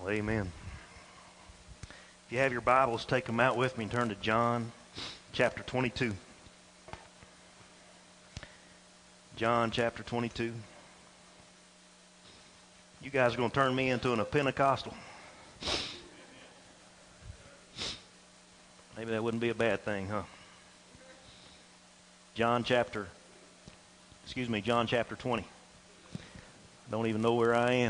Well, amen. If you have your Bibles, take them out with me and turn to John chapter 22. John chapter 22. You guys are going to turn me into a Pentecostal. Maybe that wouldn't be a bad thing, huh? John chapter 20. Don't even know where I am.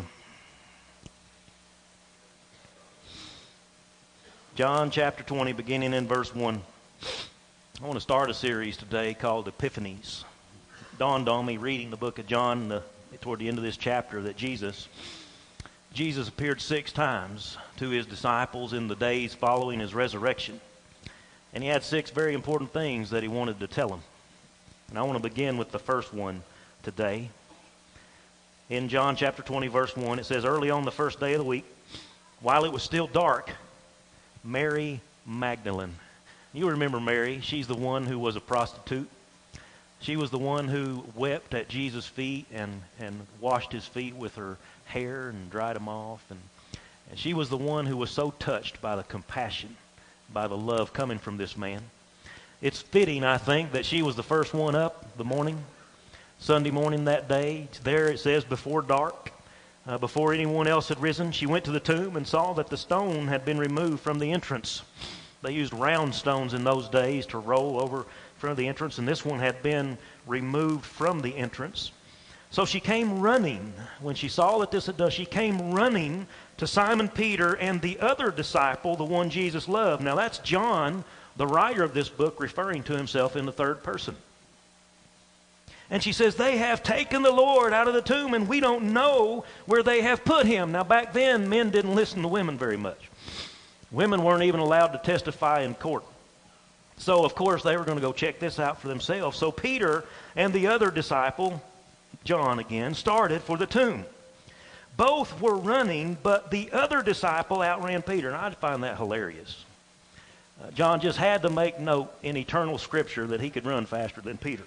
John chapter 20, beginning in verse 1. I want to start a series today called Epiphanies. It dawned on me reading the book of John toward the end of this chapter that Jesus appeared 6 times to his disciples in the days following his resurrection. And he had 6 very important things that he wanted to tell them. And I want to begin with the first one today. In John chapter 20, verse 1, it says, "Early on the first day of the week, while it was still dark, Mary Magdalene." You remember Mary. She's the one who was a prostitute. She was the one who wept at Jesus' feet and washed his feet with her hair and dried them off. And she was the one who was so touched by the compassion, by the love coming from this man. It's fitting, I think, that she was the first one up Sunday morning that day. There it says before dark. Before anyone else had risen, she went to the tomb and saw that the stone had been removed from the entrance. They used round stones in those days to roll over front of the entrance, and this one had been removed from the entrance. So she came running. When she saw that this had done, she came running to Simon Peter and the other disciple, the one Jesus loved. Now that's John, the writer of this book, referring to himself in the third person. And she says, "They have taken the Lord out of the tomb, and we don't know where they have put him." Now, back then, men didn't listen to women very much. Women weren't even allowed to testify in court. So, of course, they were going to go check this out for themselves. So Peter and the other disciple, John again, started for the tomb. Both were running, but the other disciple outran Peter. And I find that hilarious. John just had to make note in eternal scripture that he could run faster than Peter.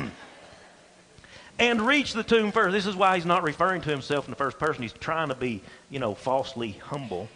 And reach the tomb first. This is why he's not referring to himself in the first person. He's trying to be, falsely humble.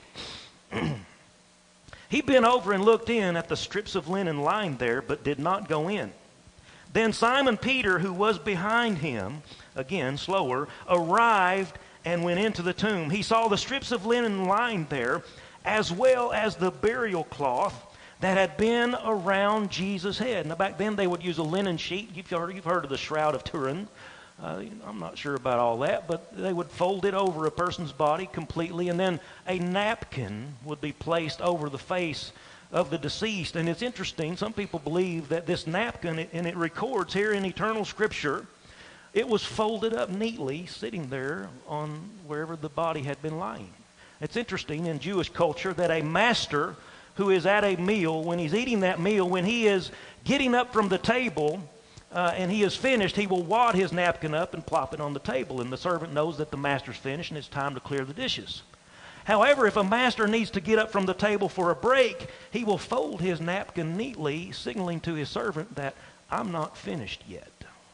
He bent over and looked in at the strips of linen lying there, but did not go in. Then Simon Peter, who was behind him, again, slower, arrived and went into the tomb. He saw the strips of linen lying there, as well as the burial cloth that had been around Jesus' head. Now, back then, they would use a linen sheet. You've heard of the Shroud of Turin. I'm not sure about all that, but they would fold it over a person's body completely, and then a napkin would be placed over the face of the deceased. And it's interesting, some people believe that this napkin, and it records here in eternal scripture, it was folded up neatly, sitting there on wherever the body had been lying. It's interesting in Jewish culture that a master who is at a meal, when he's eating that meal, when he is getting up from the table and he is finished, he will wad his napkin up and plop it on the table. And the servant knows that the master's finished and it's time to clear the dishes. However, if a master needs to get up from the table for a break, he will fold his napkin neatly, signaling to his servant that I'm not finished yet.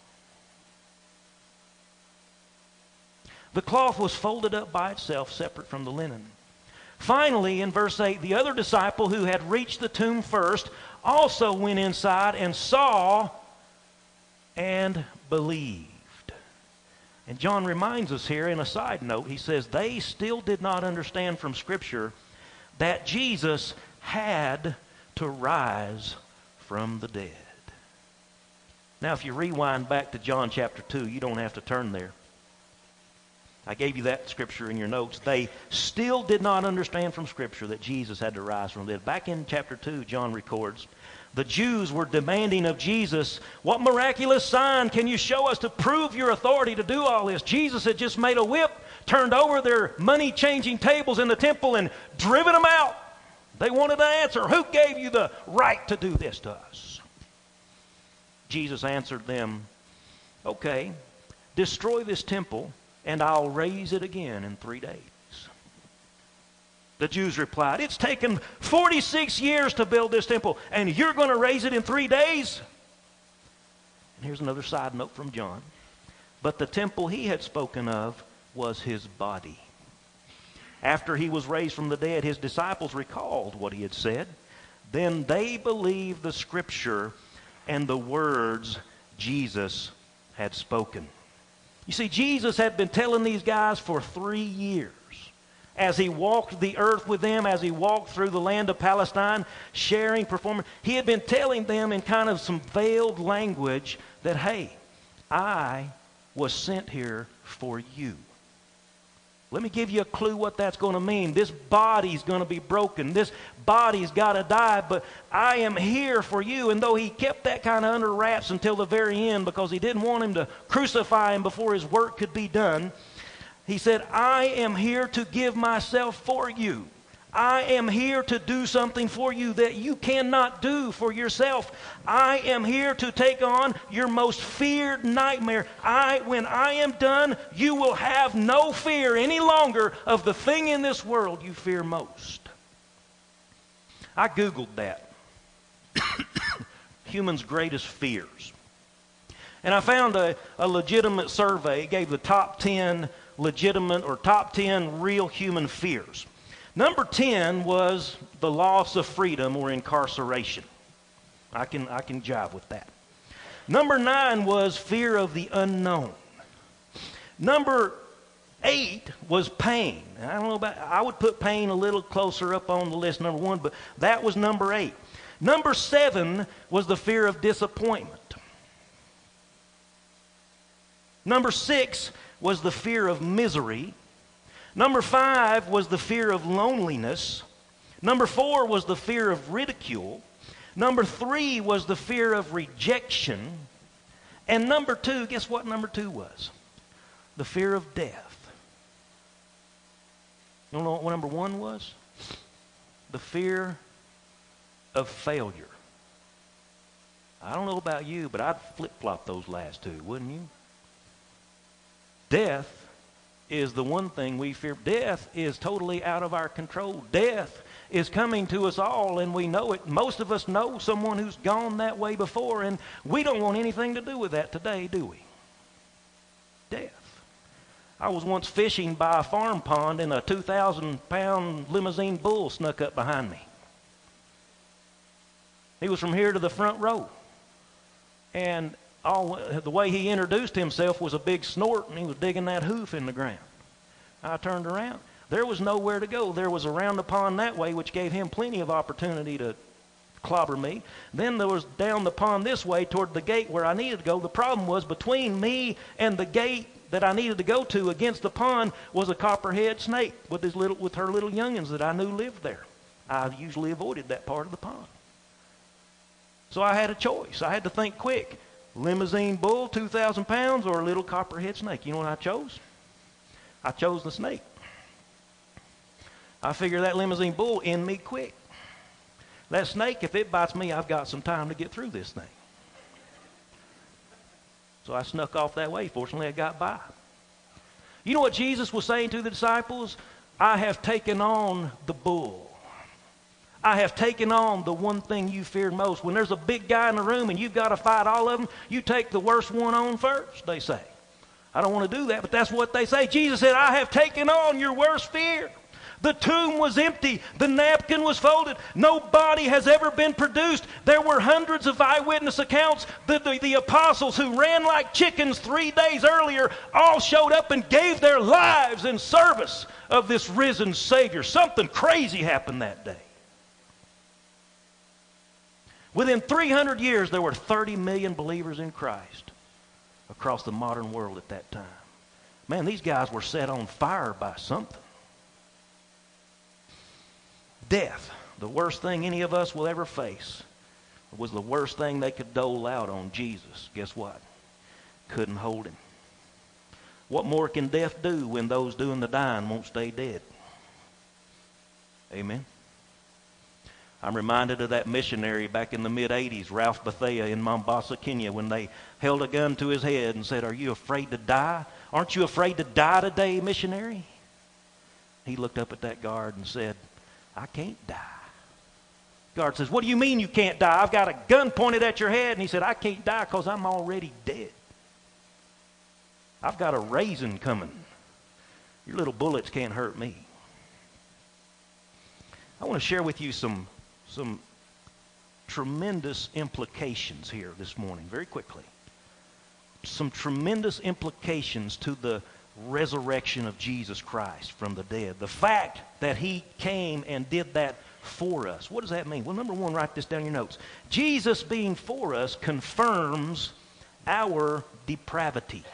The cloth was folded up by itself, separate from the linen. Finally, in verse 8, the other disciple who had reached the tomb first also went inside and saw and believed. And John reminds us here in a side note, he says, they still did not understand from Scripture that Jesus had to rise from the dead. Now, if you rewind back to John chapter 2, you don't have to turn there. I gave you that scripture in your notes. They still did not understand from Scripture that Jesus had to rise from the dead. Back in chapter 2, John records, the Jews were demanding of Jesus, what miraculous sign can you show us to prove your authority to do all this? Jesus had just made a whip, turned over their money-changing tables in the temple, and driven them out. They wanted an answer. Who gave you the right to do this to us? Jesus answered them, okay, destroy this temple, and I'll raise it again in 3 days. The Jews replied, it's taken 46 years to build this temple, and you're going to raise it in 3 days? And here's another side note from John. But the temple he had spoken of was his body. After he was raised from the dead, his disciples recalled what he had said. Then they believed the scripture and the words Jesus had spoken. You see, Jesus had been telling these guys for 3 years, as he walked the earth with them, as he walked through the land of Palestine, sharing, performing. He had been telling them in kind of some veiled language that, hey, I was sent here for you. Let me give you a clue what that's going to mean. This body's going to be broken. This body's got to die, but I am here for you. And though he kept that kind of under wraps until the very end because he didn't want him to crucify him before his work could be done, he said, I am here to give myself for you. I am here to do something for you that you cannot do for yourself. I am here to take on your most feared nightmare. When I am done, you will have no fear any longer of the thing in this world you fear most. I Googled that. Humans' greatest fears. And I found a legitimate survey. It gave the top 10 legitimate or top 10 real human fears. Number 10 was the loss of freedom or incarceration. I can jive with that. Number 9 was fear of the unknown. Number 8 was pain. I don't know about, I would put pain a little closer up on the list, number 1, but that was number 8. Number 7 was the fear of disappointment. Number 6 was the fear of misery. Number 5 was the fear of loneliness. Number 4 was the fear of ridicule. Number 3 was the fear of rejection. And number 2, guess what number 2 was? The fear of death. You don't know what number 1 was? The fear of failure. I don't know about you, but I'd flip-flop those last 2, wouldn't you? Death is the one thing we fear. Death is totally out of our control. Death is coming to us all, and we know it. Most of us know someone who's gone that way before, and we don't want anything to do with that today, do we? Death. I was once fishing by a farm pond, and a 2,000-pound limousine bull snuck up behind me. He was from here to the front row, and the way he introduced himself was a big snort, and he was digging that hoof in the ground. I turned around. There was nowhere to go. There was around the pond that way, which gave him plenty of opportunity to clobber me. Then there was down the pond this way toward the gate where I needed to go. The problem was between me and the gate that I needed to go to against the pond was a copperhead snake with her little youngins that I knew lived there. I usually avoided that part of the pond. So I had a choice. I had to think quick. Limousine bull, 2,000 pounds, or a little copperhead snake. You know what I chose? I chose the snake. I figure that limousine bull end me quick. That snake, if it bites me, I've got some time to get through this thing. So I snuck off that way. Fortunately, I got by. You know what Jesus was saying to the disciples? I have taken on the bull. I have taken on the one thing you feared most. When there's a big guy in the room and you've got to fight all of them, you take the worst one on first, they say. I don't want to do that, but that's what they say. Jesus said, I have taken on your worst fear. The tomb was empty. The napkin was folded. No body has ever been produced. There were hundreds of eyewitness accounts. The apostles who ran like chickens 3 days earlier all showed up and gave their lives in service of this risen Savior. Something crazy happened that day. Within 300 years, there were 30 million believers in Christ across the modern world at that time. Man, these guys were set on fire by something. Death, the worst thing any of us will ever face, was the worst thing they could dole out on Jesus. Guess what? Couldn't hold him. What more can death do when those doing the dying won't stay dead? Amen. I'm reminded of that missionary back in the mid-'80s, Ralph Bethea in Mombasa, Kenya, when they held a gun to his head and said, "Are you afraid to die? Aren't you afraid to die today, missionary?" He looked up at that guard and said, "I can't die." Guard says, "What do you mean you can't die? I've got a gun pointed at your head." And he said, "I can't die because I'm already dead. I've got a raisin coming. Your little bullets can't hurt me." I want to share with you some tremendous implications here this morning, very quickly. Some tremendous implications to the resurrection of Jesus Christ from the dead. The fact that he came and did that for us. What does that mean? Well, number one, write this down in your notes. Jesus being for us confirms our depravity.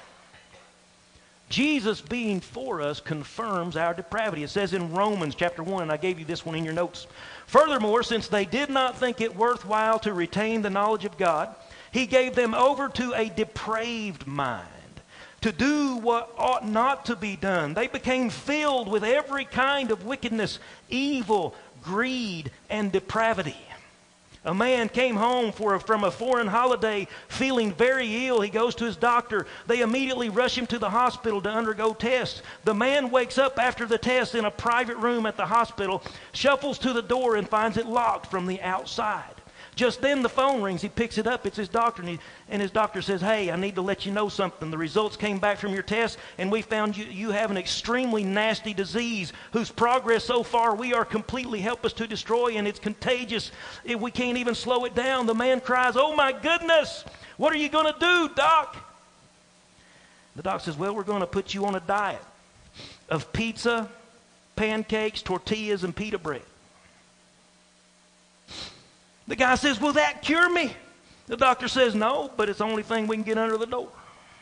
Jesus being for us confirms our depravity. It says in Romans chapter 1, and I gave you this one in your notes. Furthermore, since they did not think it worthwhile to retain the knowledge of God, he gave them over to a depraved mind to do what ought not to be done. They became filled with every kind of wickedness, evil, greed, and depravity. A man came home from a foreign holiday feeling very ill. He goes to his doctor. They immediately rush him to the hospital to undergo tests. The man wakes up after the test in a private room at the hospital, shuffles to the door and finds it locked from the outside. Just then the phone rings. He picks it up. It's his doctor. And his doctor says, hey, I need to let you know something. The results came back from your test, and we found you have an extremely nasty disease whose progress so far we are completely helpless to destroy, and it's contagious. We can't even slow it down. The man cries, oh, my goodness, what are you going to do, doc? The doc says, well, we're going to put you on a diet of pizza, pancakes, tortillas, and pita bread. The guy says, will that cure me? The doctor says, no, but it's the only thing we can get under the door.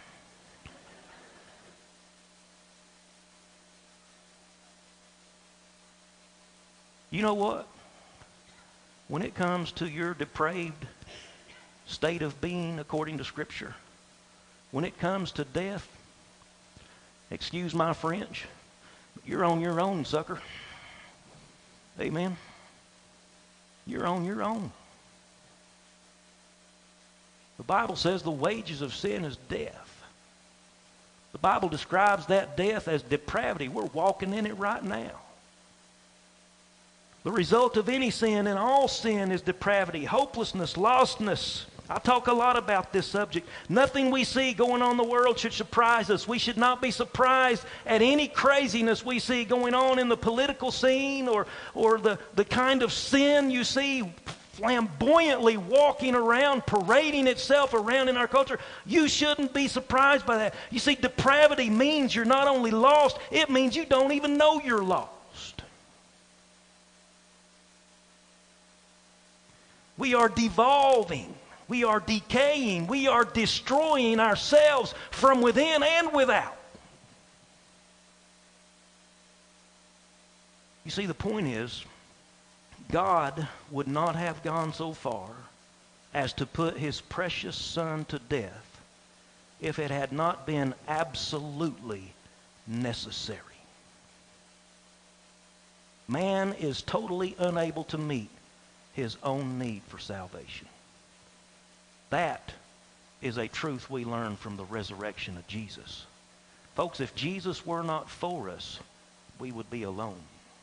You know what? When it comes to your depraved state of being according to Scripture, when it comes to death, excuse my French, you're on your own, sucker. Amen. You're on your own. The Bible says the wages of sin is death. The Bible describes that death as depravity. We're walking in it right now. The result of any sin, and all sin, is depravity, hopelessness, lostness. I talk a lot about this subject. Nothing we see going on in the world should surprise us. We should not be surprised at any craziness we see going on in the political scene or the kind of sin you see flamboyantly walking around, parading itself around in our culture. You shouldn't be surprised by that. You see, depravity means you're not only lost, it means you don't even know you're lost. We are devolving. We are decaying. We are destroying ourselves from within and without. You see, the point is, God would not have gone so far as to put his precious Son to death if it had not been absolutely necessary. Man is totally unable to meet his own need for salvation. That is a truth we learn from the resurrection of Jesus. Folks, if Jesus were not for us, we would be alone.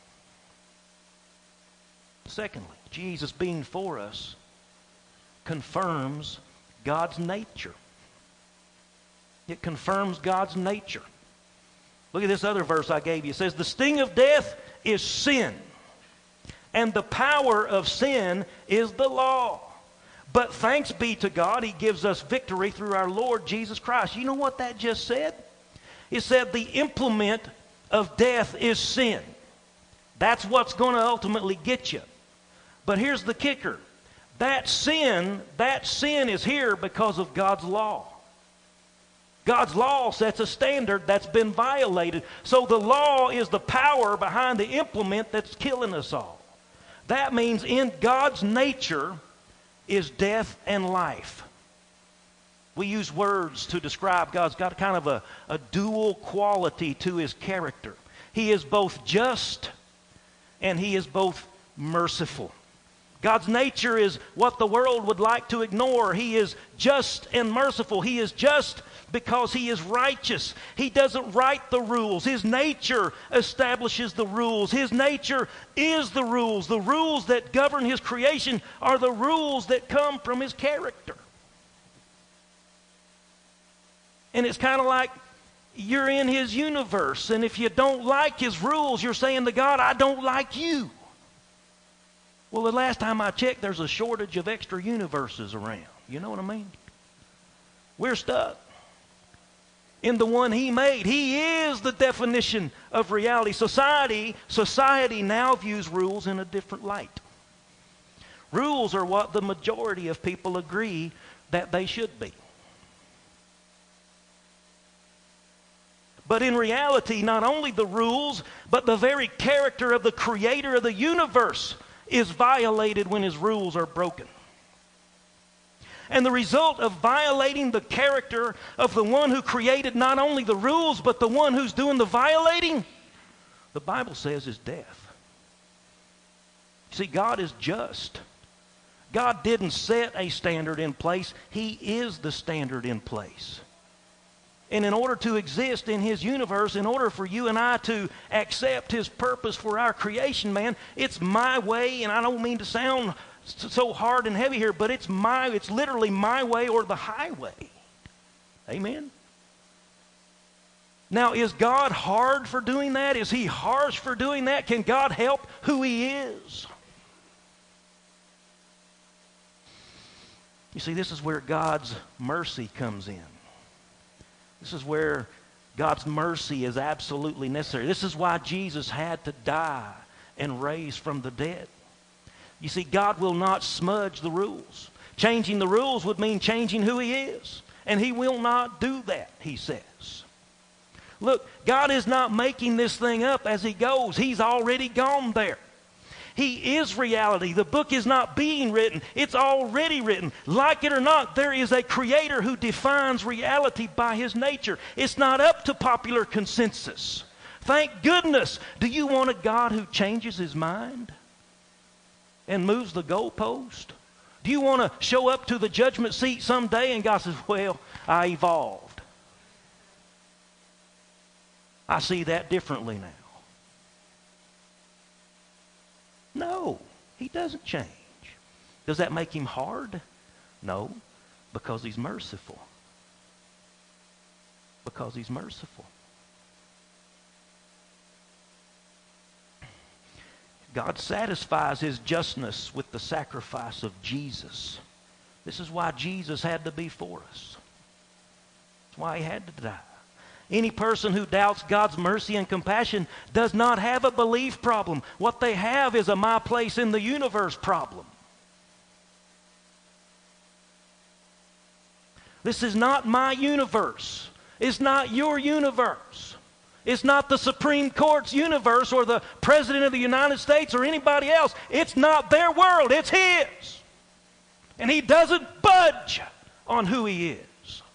Secondly, Jesus being for us confirms God's nature. It confirms God's nature. Look at this other verse I gave you. It says, the sting of death is sin, and the power of sin is the law. But thanks be to God, he gives us victory through our Lord Jesus Christ. You know what that just said? It said the implement of death is sin. That's what's going to ultimately get you. But here's the kicker. That sin is here because of God's law. God's law sets a standard that's been violated. So the law is the power behind the implement that's killing us all. That means in God's nature is death and life. We use words to describe God's got kind of a dual quality to his character. He is both just and he is both merciful. God's nature is what the world would like to ignore. He is just and merciful. He is just because he is righteous. He doesn't write the rules. His nature establishes the rules. His nature is the rules. The rules that govern his creation are the rules that come from his character. And it's kind of like you're in his universe, and if you don't like his rules, you're saying to God, I don't like you. Well, the last time I checked, there's a shortage of extra universes around. You know what I mean? We're stuck in the one He made. He is the definition of reality. Society now views rules in a different light. Rules are what the majority of people agree that they should be. But in reality, not only the rules, but the very character of the Creator of the universe is violated when His rules are broken. And the result of violating the character of the one who created not only the rules, but the one who's doing the violating, the Bible says, is death. See, God is just. God didn't set a standard in place. He is the standard in place. And in order to exist in His universe, in order for you and I to accept His purpose for our creation, man, it's my way, and I don't mean to sound so hard and heavy here, but it's literally my way or the highway. Amen? Now, is God hard for doing that? Is He harsh for doing that? Can God help who He is? You see, this is where God's mercy comes in. This is where God's mercy is absolutely necessary. This is why Jesus had to die and raise from the dead. You see, God will not smudge the rules. Changing the rules would mean changing who He is. And He will not do that, He says. Look, God is not making this thing up as He goes. He's already gone there. He is reality. The book is not being written. It's already written. Like it or not, there is a Creator who defines reality by His nature. It's not up to popular consensus. Thank goodness. Do you want a God who changes His mind and moves the goalpost? Do you want to show up to the judgment seat someday and God says, well, I evolved. I see that differently now. No, He doesn't change. Does that make Him hard? No, because He's merciful. Because He's merciful. God satisfies His justness with the sacrifice of Jesus. This is why Jesus had to be for us. That's why He had to die. Any person who doubts God's mercy and compassion does not have a belief problem. What they have is a my place in the universe problem. This is not my universe. It's not your universe. It's not the Supreme Court's universe or the President of the United States or anybody else. It's not their world. It's His. And He doesn't budge on who He is.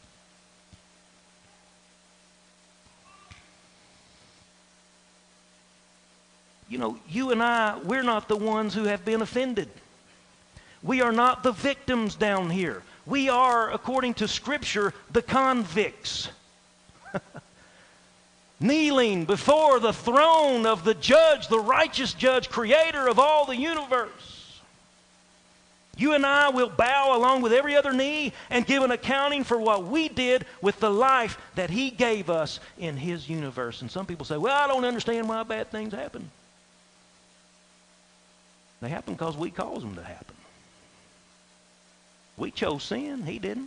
You know, you and I, we're not the ones who have been offended. We are not the victims down here. We are, according to Scripture, the convicts. Kneeling before the throne of the judge, the righteous judge, creator of all the universe. You and I will bow along with every other knee and give an accounting for what we did with the life that He gave us in His universe. And some people say, well, I don't understand why bad things happen. They happen because we caused them to happen. We chose sin. He didn't.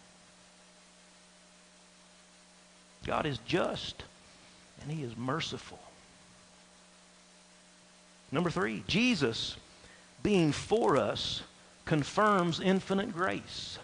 God is just and He is merciful. Number 3, Jesus being for us confirms infinite grace.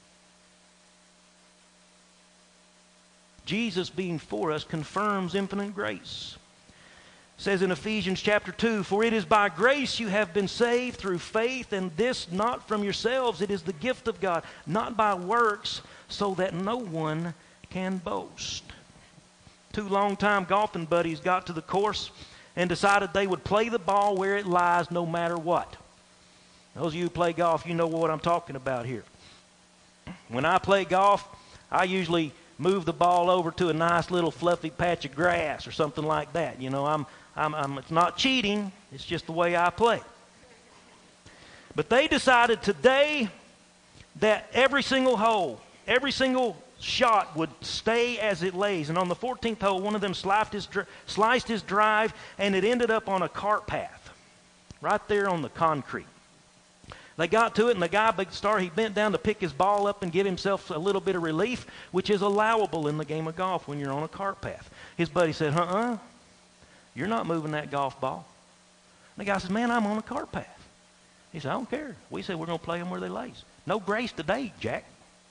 Jesus being for us confirms infinite grace. It says in Ephesians chapter 2, for it is by grace you have been saved through faith, and this not from yourselves, it is the gift of God, not by works, so that no one can boast. 2 longtime golfing buddies got to the course and decided they would play the ball where it lies no matter what. Those of you who play golf, you know what I'm talking about here. When I play golf, I usually move the ball over to a nice little fluffy patch of grass or something like that. You know, it's not cheating. It's just the way I play. But they decided today that every single hole, every single shot would stay as it lays. And on the 14th hole, one of them sliced his drive, and it ended up on a cart path. right there on the concrete. They got to it, and the guy, he bent down to pick his ball up and give himself a little bit of relief, which is allowable in the game of golf when you're on a cart path. His buddy said, you're not moving that golf ball. And the guy says, man, I'm on a cart path. He said, I don't care. We said we're going to play them where they lays. No grace today, Jack.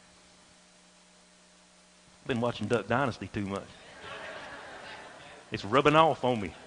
I've been watching Duck Dynasty too much. It's rubbing off on me.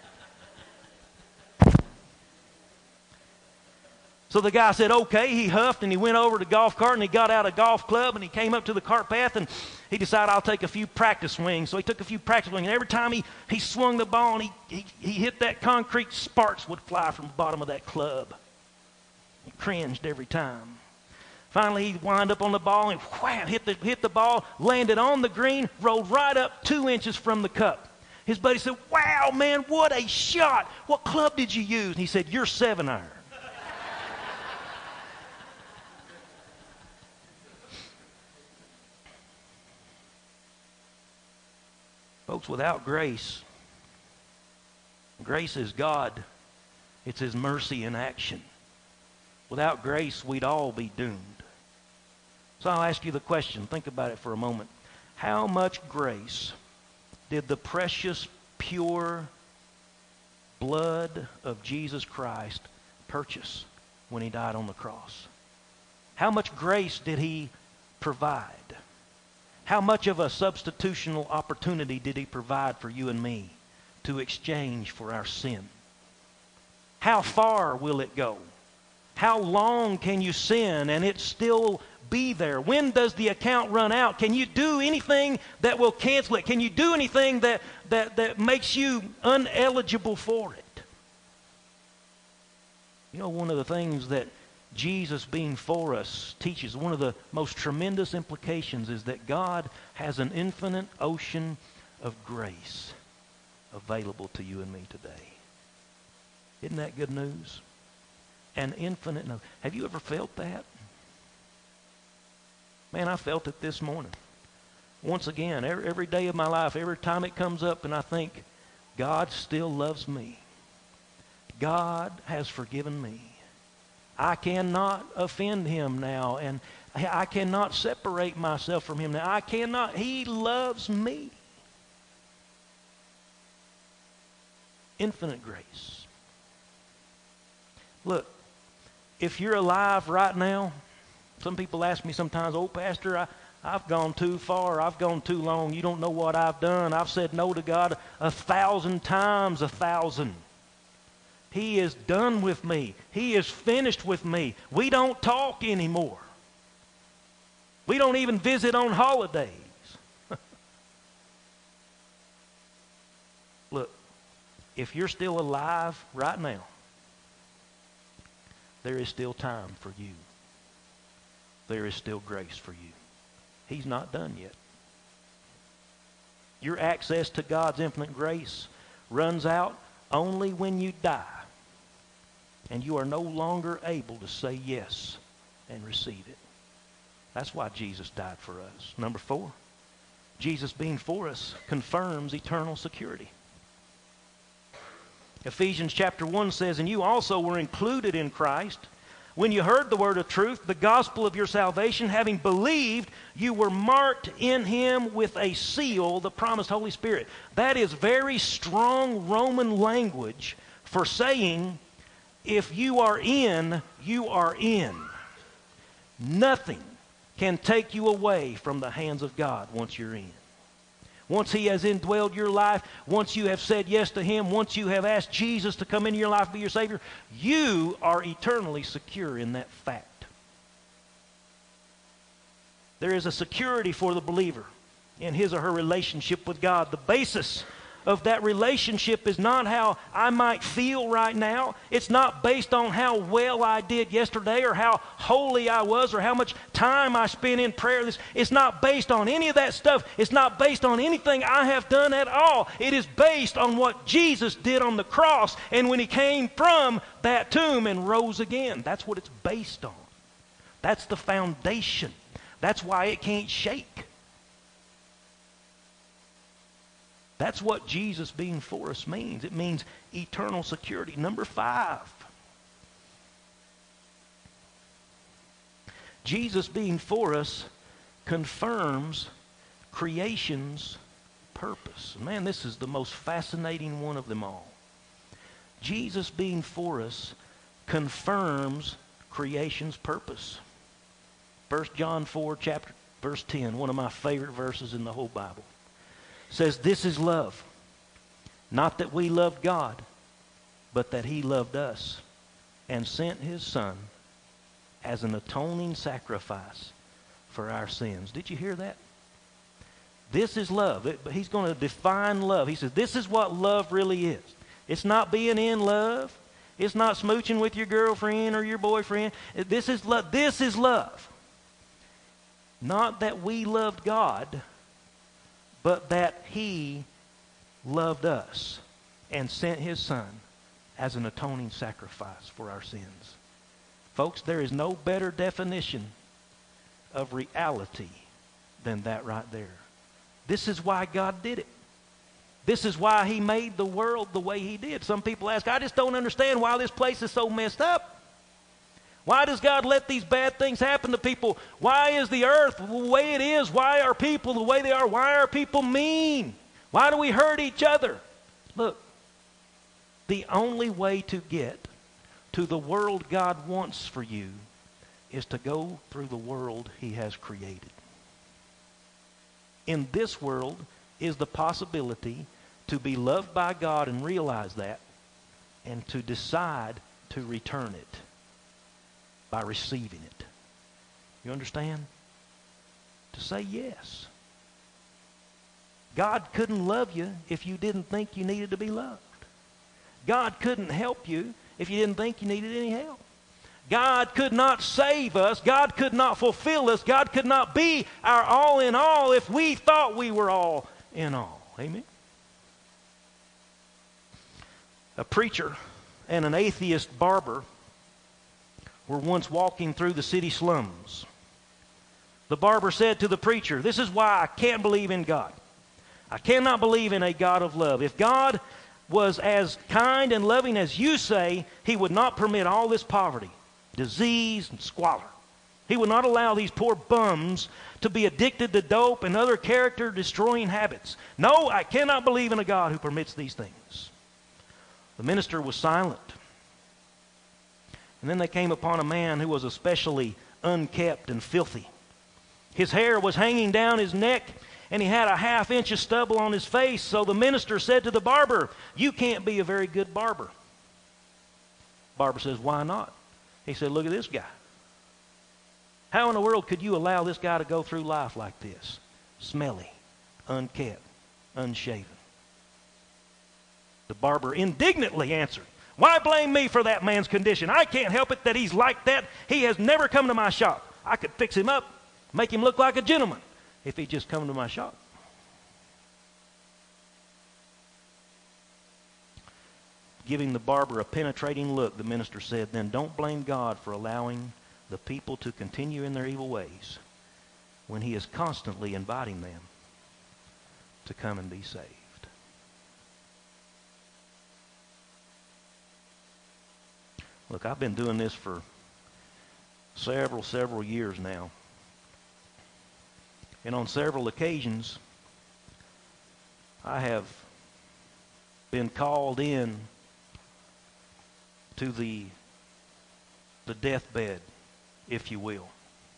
So the guy said, okay. He huffed and he went over to the golf cart and he got out a golf club and he came up to the cart path and he decided, I'll take a few practice swings. So he took a few practice swings, and every time he swung the ball and he hit that concrete, sparks would fly from the bottom of that club. He cringed every time. Finally, he wound up on the ball and wham, hit the ball, landed on the green, rolled right up 2 inches from the cup. His buddy said, wow, man, what a shot. What club did you use? And he said, your 7-iron. Folks, without grace, grace is God. It's His mercy in action. Without grace, we'd all be doomed. So I'll ask you the question. Think about it for a moment. How much grace did the precious, pure blood of Jesus Christ purchase when He died on the cross? How much grace did He provide? How much of a substitutional opportunity did He provide for you and me to exchange for our sin? How far will it go? How long can you sin and it still be there? When does the account run out? Can you do anything that will cancel it? Can you do anything that makes you ineligible for it? You know, one of the things that Jesus being for us teaches, one of the most tremendous implications, is that God has an infinite ocean of grace available to you and me today. Isn't that good news? An infinite no. Have you ever felt that? Man, I felt it this morning. Once again, every day of my life, every time it comes up and I think, God still loves me. God has forgiven me. I cannot offend Him now, and I cannot separate myself from Him now. I cannot. He loves me. Infinite grace. Look, if you're alive right now, some people ask me sometimes, oh, Pastor, I've gone too far. I've gone too long. You don't know what I've done. I've said no to God 1,000 times 1,000. He is done with me. He is finished with me. We don't talk anymore. We don't even visit on holidays. Look, if you're still alive right now, there is still time for you. There is still grace for you. He's not done yet. Your access to God's infinite grace runs out only when you die, and you are no longer able to say yes and receive it. That's why Jesus died for us. Number 4, Jesus being for us confirms eternal security. Ephesians chapter 1 says, and you also were included in Christ when you heard the word of truth, the gospel of your salvation, having believed, you were marked in Him with a seal, the promised Holy Spirit. That is very strong Roman language for saying, if you are in, you are in. Nothing can take you away from the hands of God once you're in. Once He has indwelled your life, once you have said yes to Him, once you have asked Jesus to come into your life, be your Savior, you are eternally secure in that fact. There is a security for the believer in his or her relationship with God. The basis of that relationship is not how I might feel right now. It's not based on how well I did yesterday or how holy I was or how much time I spent in prayer. It's not based on any of that stuff. It's not based on anything I have done at all. It is based on what Jesus did on the cross and when He came from that tomb and rose again. That's what it's based on. That's the foundation. That's why it can't shake. That's what Jesus being for us means. It means eternal security. Number 5, Jesus being for us confirms creation's purpose. Man, this is the most fascinating one of them all. Jesus being for us confirms creation's purpose. 1 John 4, verse 10, one of my favorite verses in the whole Bible, says, "This is love, not that we loved God, but that he loved us and sent his Son as an atoning sacrifice for our sins." Did you hear that? This is love. He's going to define love. He says, this is what love really is. It's not being in love. It's not smooching with your girlfriend or your boyfriend. This is love. This is love. Not that we loved God, but that he loved us and sent his Son as an atoning sacrifice for our sins. Folks, there is no better definition of reality than that right there. This is why God did it. This is why he made the world the way he did. Some people ask, I just don't understand why this place is so messed up. Why does God let these bad things happen to people? Why is the earth the way it is? Why are people the way they are? Why are people mean? Why do we hurt each other? Look, the only way to get to the world God wants for you is to go through the world he has created. In this world is the possibility to be loved by God and realize that, and to decide to return it by receiving it. You understand? To say yes. God couldn't love you if you didn't think you needed to be loved. God couldn't help you if you didn't think you needed any help. God could not save us. God could not fulfill us. God could not be our all in all if we thought we were all in all. Amen? A preacher and an atheist barber were once walking through the city slums. The barber said to the preacher, "This is why I can't believe in God. I cannot believe in a God of love. If God was as kind and loving as you say, he would not permit all this poverty, disease, and squalor. He would not allow these poor bums to be addicted to dope and other character-destroying habits. No, I cannot believe in a God who permits these things." The minister was silent. And then they came upon a man who was especially unkept and filthy. His hair was hanging down his neck, and he had a half-inch of stubble on his face. So the minister said to the barber, "You can't be a very good barber." Barber says, "Why not?" He said, "Look at this guy. How in the world could you allow this guy to go through life like this? Smelly, unkept, unshaven." The barber indignantly answered, "Why blame me for that man's condition? I can't help it that he's like that. He has never come to my shop. I could fix him up, make him look like a gentleman if he'd just come to my shop." Giving the barber a penetrating look, the minister said, "Then don't blame God for allowing the people to continue in their evil ways when he is constantly inviting them to come and be saved." Look, I've been doing this for several years now. And on several occasions, I have been called in to the deathbed, if you will.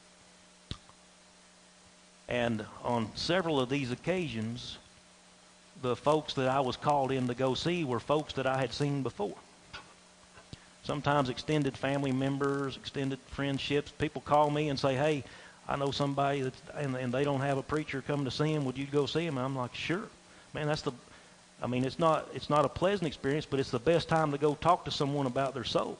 And on several of these occasions, the folks that I was called in to go see were folks that I had seen before. Sometimes extended family members, extended friendships. People call me and say, "Hey, I know somebody that's, and they don't have a preacher come to see him. Would you go see him?" And I'm like, "Sure." Man, it's not a pleasant experience, but it's the best time to go talk to someone about their soul.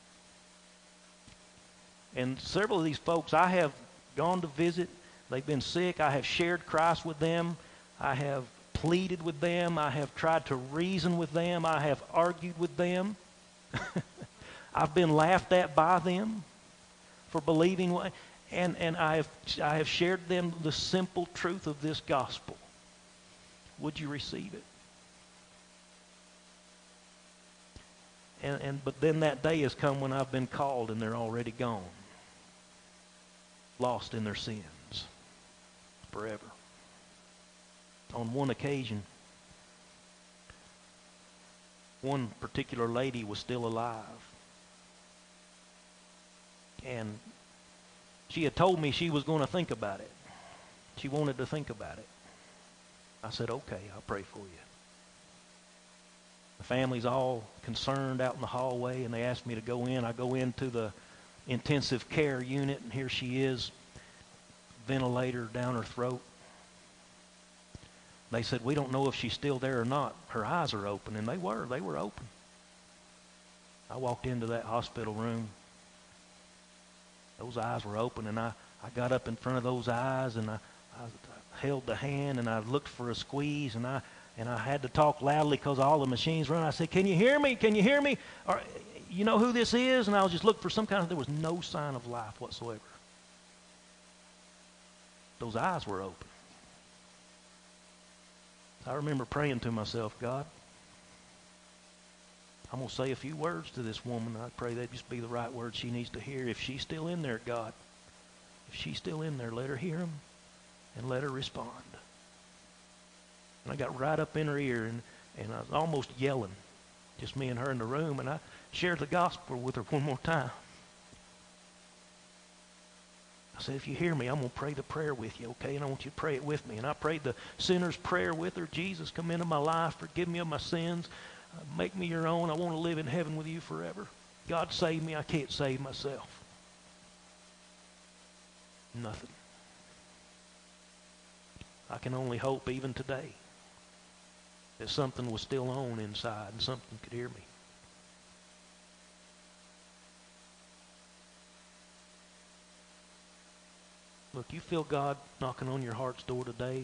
And several of these folks I have gone to visit. They've been sick. I have shared Christ with them. I have pleaded with them. I have tried to reason with them. I have argued with them. I've been laughed at by them for believing, and I have shared them the simple truth of this gospel. Would you receive it? But then that day has come when I've been called and they're already gone. lost in their sins forever. On one occasion, one particular lady was still alive. And she had told me she was going to think about it. She wanted to think about it. I said, okay, I'll pray for you. The family's all concerned out in the hallway, and they asked me to go in. I go into the intensive care unit, and here she is, ventilator down her throat. They said, we don't know if she's still there or not. Her eyes are open, and they were open. I walked into that hospital room. Those eyes were open, and I got up in front of those eyes, and I held the hand, and I looked for a squeeze, and I had to talk loudly because all the machines run. I said, can you hear me? Can you hear me? Or, you know who this is? And I was just looking for some kind of, there was no sign of life whatsoever. Those eyes were open. I remember praying to myself, God, I'm going to say a few words to this woman. I pray they just be the right words she needs to hear. If she's still in there, God, if she's still in there, let her hear them and let her respond. And I got right up in her ear, and I was almost yelling, just me and her in the room, and I shared the gospel with her one more time. I said, if you hear me, I'm going to pray the prayer with you, okay? And I want you to pray it with me. And I prayed the sinner's prayer with her. Jesus, come into my life. Forgive me of my sins. Make me your own. I want to live in heaven with you forever. God save me. I can't save myself. Nothing. I can only hope even today that something was still on inside and something could hear me. Look, you feel God knocking on your heart's door today,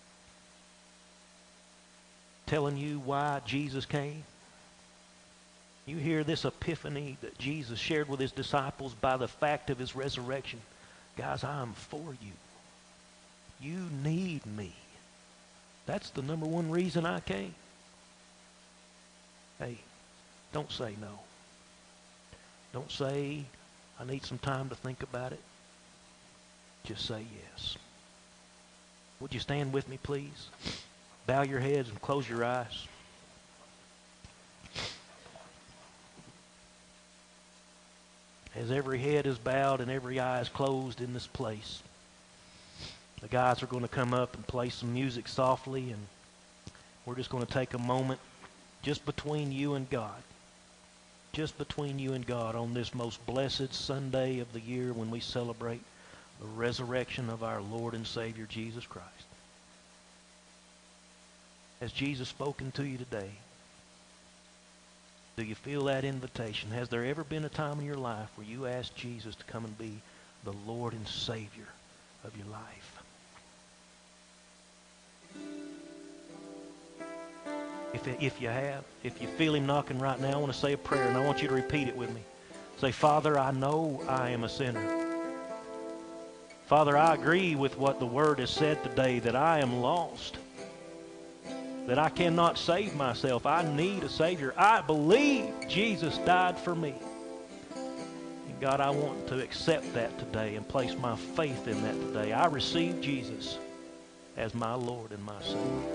telling you why Jesus came. You hear this epiphany that Jesus shared with his disciples by the fact of his resurrection. Guys, I am for you. You need me. That's the number one reason I came. Hey, don't say no. Don't say, I need some time to think about it. Just say yes. Would you stand with me, please? Bow your heads and close your eyes. As every head is bowed and every eye is closed in this place, the guys are going to come up and play some music softly, and we're just going to take a moment just between you and God. Just between you and God on this most blessed Sunday of the year when we celebrate the resurrection of our Lord and Savior, Jesus Christ. Has Jesus spoken to you today? Do you feel that invitation? Has there ever been a time in your life where you asked Jesus to come and be the Lord and Savior of your life? If you have, if you feel him knocking right now, I want to say a prayer, and I want you to repeat it with me. Say, Father, I know I am a sinner. Father, I agree with what the Word has said today, that I am lost, that I cannot save myself. I need a Savior. I believe Jesus died for me. And God, I want to accept that today and place my faith in that today. I receive Jesus as my Lord and my Savior.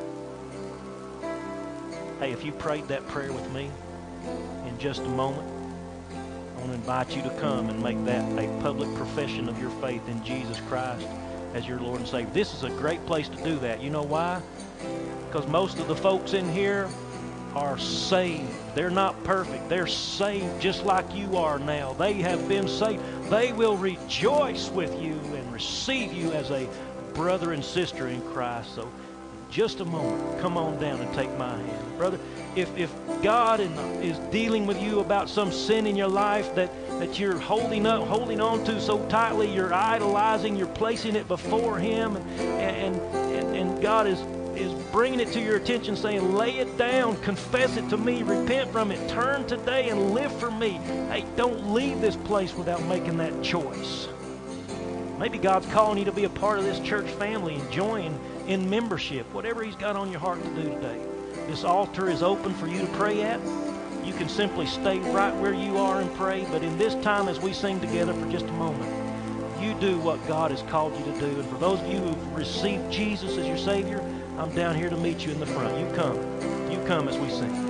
Hey, if you prayed that prayer with me, in just a moment, I want to invite you to come and make that a public profession of your faith in Jesus Christ as your Lord and Savior. This is a great place to do that. You know why? Because most of the folks in here are saved. They're not perfect. They're saved just like you are now. They have been saved. They will rejoice with you and receive you as a brother and sister in Christ. So in just a moment, come on down and take my hand. Brother, if God is dealing with you about some sin in your life that you're holding on to so tightly, you're idolizing, you're placing it before Him, and God is bringing it to your attention, saying, lay it down, confess it to me, repent from it, turn today and live for me. Hey, don't leave this place without making that choice. Maybe God's calling you to be a part of this church family and join in membership, whatever He's got on your heart to do today. This altar is open for you to pray at. You can simply stay right where you are and pray, but in this time as we sing together for just a moment, you do what God has called you to do. And for those of you who've received Jesus as your Savior, I'm down here to meet you in the front. You come. You come as we sing.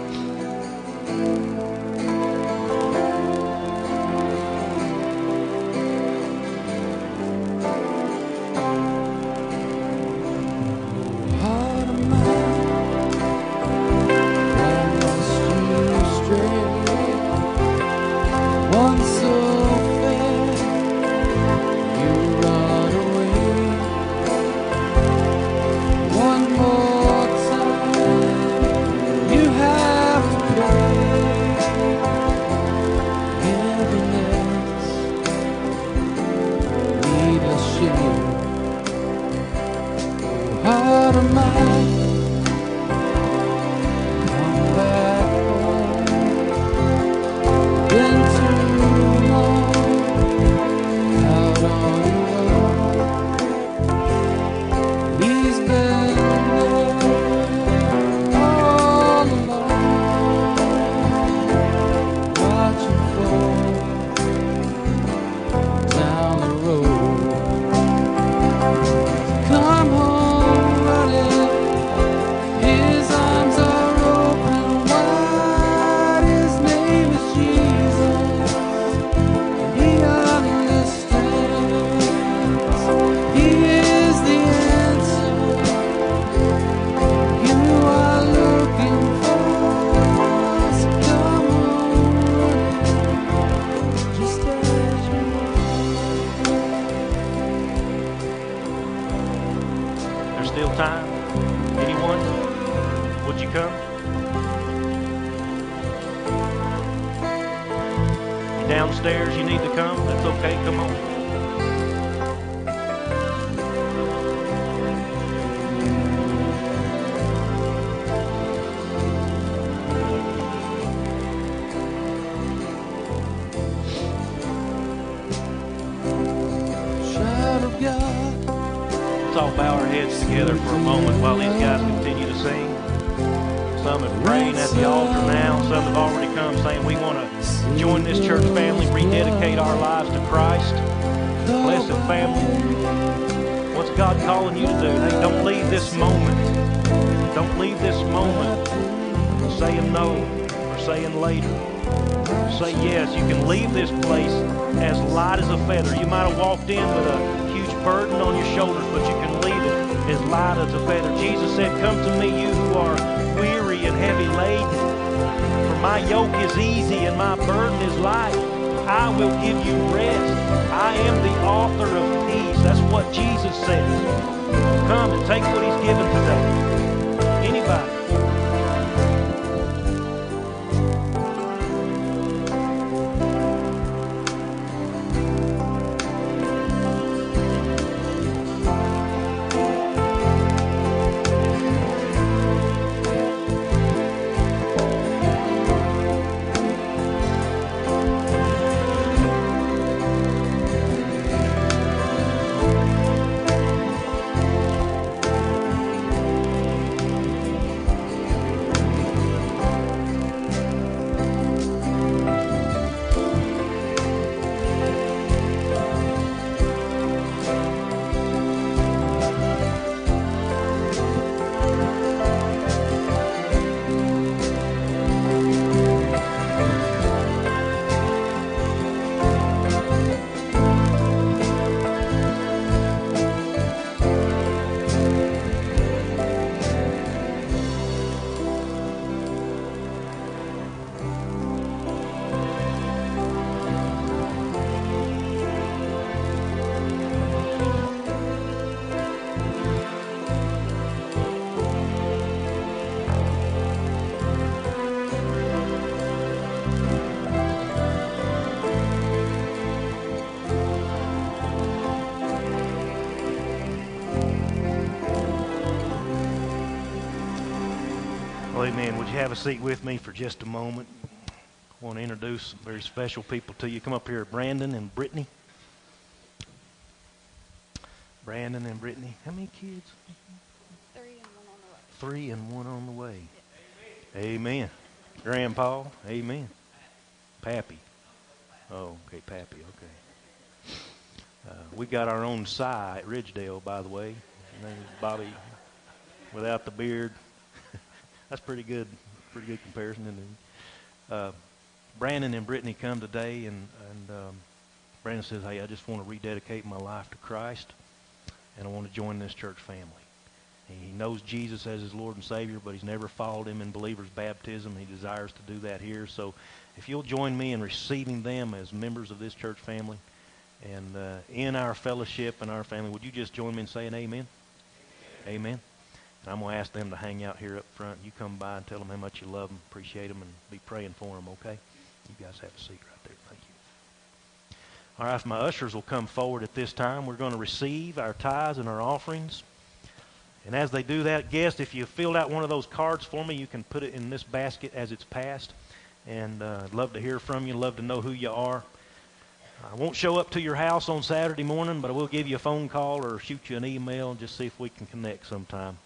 Downstairs, you need to come. That's okay. Come on. Let's all bow our heads together for a moment while these guys continue to sing. Some have prayed at the altar now. Some have already come saying we want to join this church family, rededicate our lives to Christ. Blessed family. What's God calling you to do? Hey, don't leave this moment. Don't leave this moment saying no or saying later. Say yes. You can leave this place as light as a feather. You might have walked in with a huge burden on your shoulders, but you can leave it as light as a feather. Jesus said, "Come to me, you who are weary and heavy laden. For my yoke is easy and my burden is light. I will give you rest. I am the author of peace." That's what Jesus says. Come and take what He's given today. Anybody. Amen. Would you have a seat with me for just a moment? I want to introduce some very special people to you. Come up here, Brandon and Brittany. Brandon and Brittany. How many kids? 3 and 1 on the way. 3 and 1 on the way. Yes. Amen. Grandpa. Amen. Pappy. Oh, okay, Pappy. Okay. We got our own Si at Ridgedale, by the way. His name is Bobby without the beard. That's pretty good comparison, isn't it? Brandon and Brittany come today, and Brandon says, hey, I just want to rededicate my life to Christ, and I want to join this church family. He knows Jesus as his Lord and Savior, but he's never followed him in believer's baptism. He desires to do that here. So if you'll join me in receiving them as members of this church family and in our fellowship and our family, would you just join me in saying amen? Amen. And I'm going to ask them to hang out here up front. You come by and tell them how much you love them, appreciate them, and be praying for them, okay? You guys have a seat right there. Thank you. All right, if my ushers will come forward at this time, we're going to receive our tithes and our offerings. And as they do that, guests, if you filled out one of those cards for me, you can put it in this basket as it's passed. And I'd love to hear from you, love to know who you are. I won't show up to your house on Saturday morning, but I will give you a phone call or shoot you an email and just see if we can connect sometime.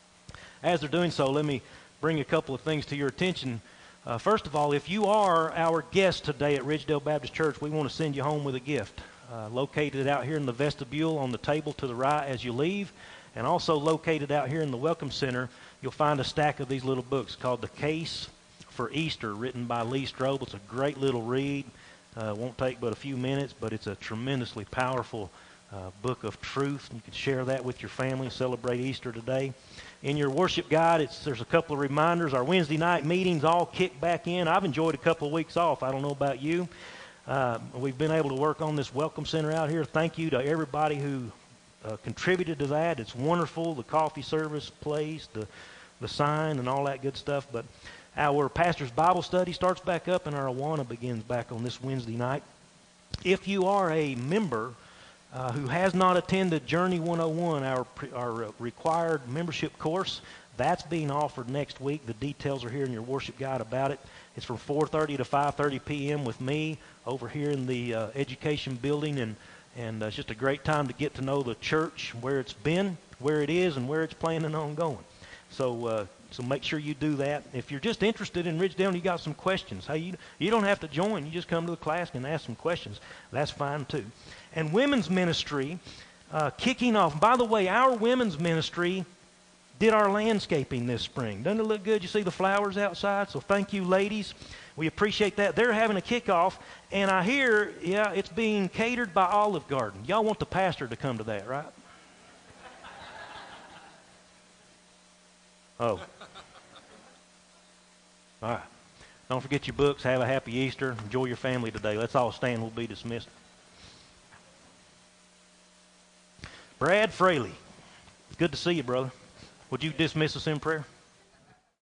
As they're doing so, let me bring a couple of things to your attention. First of all, if you are our guest today at Ridgedale Baptist Church, we want to send you home with a gift. Located out here in the vestibule on the table to the right as you leave, and also located out here in the Welcome Center, you'll find a stack of these little books called The Case for Easter, written by Lee Strobel. It's a great little read. Won't take but a few minutes, but it's a tremendously powerful book of truth. You can share that with your family, celebrate Easter today. In your worship guide, there's a couple of reminders. Our Wednesday night meetings all kick back in. I've enjoyed a couple of weeks off. I don't know about you. We've been able to work on this Welcome Center out here. Thank you to everybody who contributed to that. It's wonderful, the coffee service place, the sign, and all that good stuff. But our pastor's Bible study starts back up, and our Awana begins back on this Wednesday night. If you are a member who has not attended Journey 101, our required membership course, that's being offered next week. The details are here in your worship guide about it. It's from 4:30 to 5:30 p.m. with me over here in the education building, and it's just a great time to get to know the church, where it's been, where it is, and where it's planning on going. So make sure you do that. If you're just interested in Ridgedale and you got some questions, hey, you don't have to join. You just come to the class and ask some questions. That's fine too. And women's ministry kicking off. By the way, our women's ministry did our landscaping this spring. Doesn't it look good? You see the flowers outside? So thank you, ladies. We appreciate that. They're having a kickoff, and I hear, it's being catered by Olive Garden. Y'all want the pastor to come to that, right? Oh. All right. Don't forget your books. Have a happy Easter. Enjoy your family today. Let's all stand. We'll be dismissed. Brad Fraley. Good to see you, brother. Would you dismiss us in prayer?